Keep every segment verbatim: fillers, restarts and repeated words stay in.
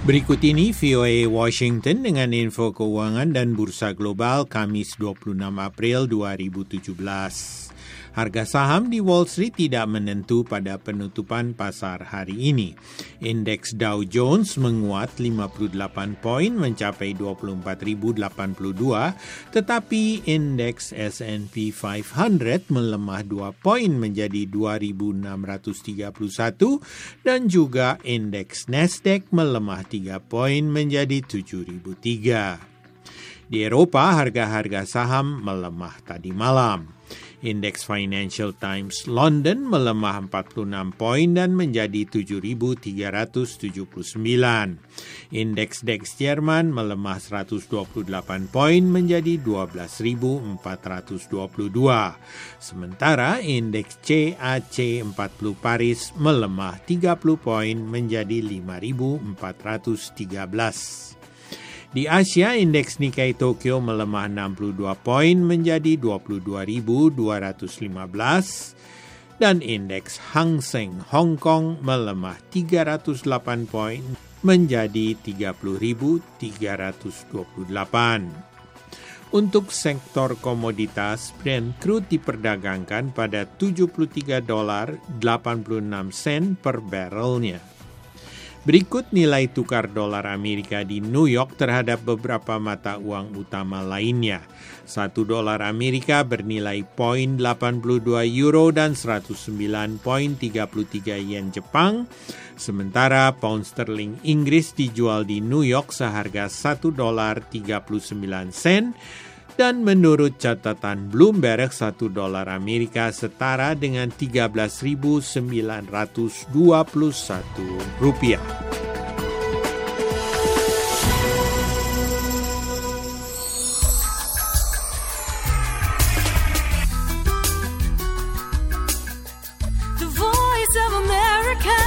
Berikut ini V O A Washington dengan info keuangan dan bursa global Kamis dua puluh enam April dua ribu tujuh belas. Harga saham di Wall Street tidak menentu pada penutupan pasar hari ini. Indeks Dow Jones menguat lima puluh delapan poin mencapai dua puluh empat ribu delapan puluh dua, tetapi indeks S and P lima ratus melemah dua poin menjadi dua ribu enam ratus tiga puluh satu dan juga indeks Nasdaq melemah tiga poin menjadi tujuh ribu tiga. Di Eropa, harga-harga saham melemah tadi malam. Indeks Financial Times London melemah empat puluh enam poin dan menjadi tujuh ribu tiga ratus tujuh puluh sembilan. Indeks D A X Jerman melemah seratus dua puluh delapan poin menjadi dua belas ribu empat ratus dua puluh dua. Sementara indeks C A C empat puluh Paris melemah tiga puluh poin menjadi lima ribu empat ratus tiga belas. Di Asia, indeks Nikkei Tokyo melemah enam puluh dua poin menjadi dua puluh dua ribu dua ratus lima belas dan indeks Hang Seng Hong Kong melemah tiga ratus delapan poin menjadi tiga puluh ribu tiga ratus dua puluh delapan. Untuk sektor komoditas, Brent crude diperdagangkan pada tujuh puluh tiga dolar delapan puluh enam sen per barrelnya. Berikut nilai tukar dolar Amerika di New York terhadap beberapa mata uang utama lainnya. Satu dolar Amerika bernilai nol koma delapan dua euro dan seratus sembilan koma tiga tiga yen Jepang. Sementara pound sterling Inggris dijual di New York seharga satu dolar tiga puluh sembilan sen. Dan menurut catatan Bloomberg, satu dolar Amerika setara dengan tiga belas ribu sembilan ratus dua puluh satu rupiah. The Voice of America.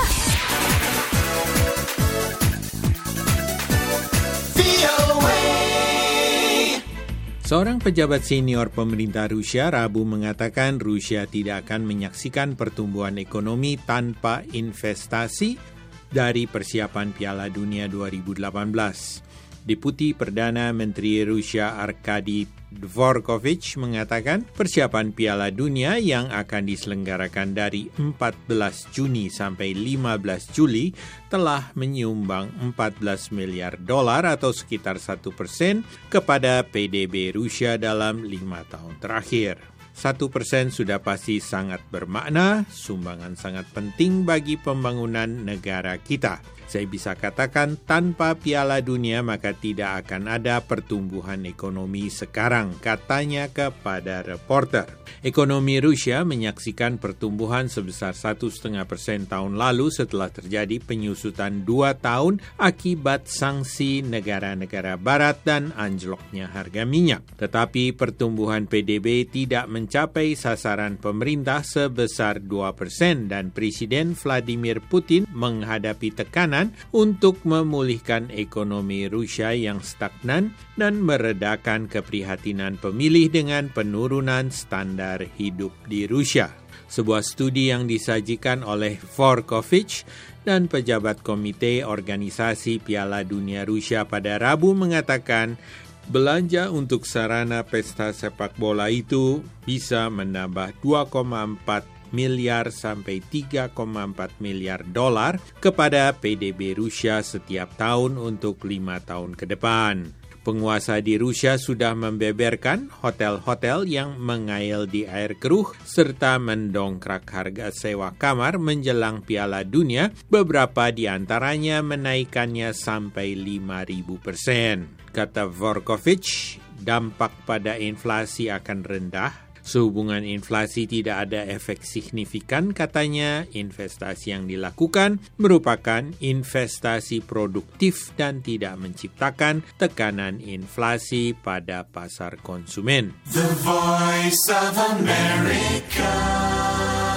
Seorang pejabat senior pemerintah Rusia Rabu mengatakan Rusia tidak akan menyaksikan pertumbuhan ekonomi tanpa investasi dari persiapan Piala Dunia dua ribu delapan belas. Deputi Perdana Menteri Rusia Arkady Dvorkovich mengatakan persiapan Piala Dunia yang akan diselenggarakan dari empat belas Juni sampai lima belas Juli telah menyumbang empat belas miliar dolar atau sekitar satu persen kepada P D B Rusia dalam lima tahun terakhir. Satu persen sudah pasti sangat bermakna, sumbangan sangat penting bagi pembangunan negara kita. Saya bisa katakan tanpa Piala Dunia maka tidak akan ada pertumbuhan ekonomi sekarang, katanya kepada reporter. Ekonomi Rusia menyaksikan pertumbuhan sebesar satu koma lima persen tahun lalu setelah terjadi penyusutan dua tahun akibat sanksi negara-negara barat dan anjloknya harga minyak. Tetapi pertumbuhan P D B tidak mencapai sasaran pemerintah sebesar dua persen dan Presiden Vladimir Putin menghadapi tekanan untuk memulihkan ekonomi Rusia yang stagnan dan meredakan keprihatinan pemilih dengan penurunan standar hidup di Rusia. Sebuah studi yang disajikan oleh Dvorkovich dan pejabat Komite Organisasi Piala Dunia Rusia pada Rabu mengatakan belanja untuk sarana pesta sepak bola itu bisa menambah dua koma empat miliar sampai tiga koma empat miliar dolar kepada P D B Rusia setiap tahun untuk lima tahun ke depan. Penguasa di Rusia sudah membeberkan hotel-hotel yang mengail di air keruh serta mendongkrak harga sewa kamar menjelang Piala Dunia, beberapa di antaranya menaikkannya sampai lima ribu persen. Kata Dvorkovich, dampak pada inflasi akan rendah. Sehubungan inflasi tidak ada efek signifikan, katanya investasi yang dilakukan merupakan investasi produktif dan tidak menciptakan tekanan inflasi pada pasar konsumen. The Voice of America.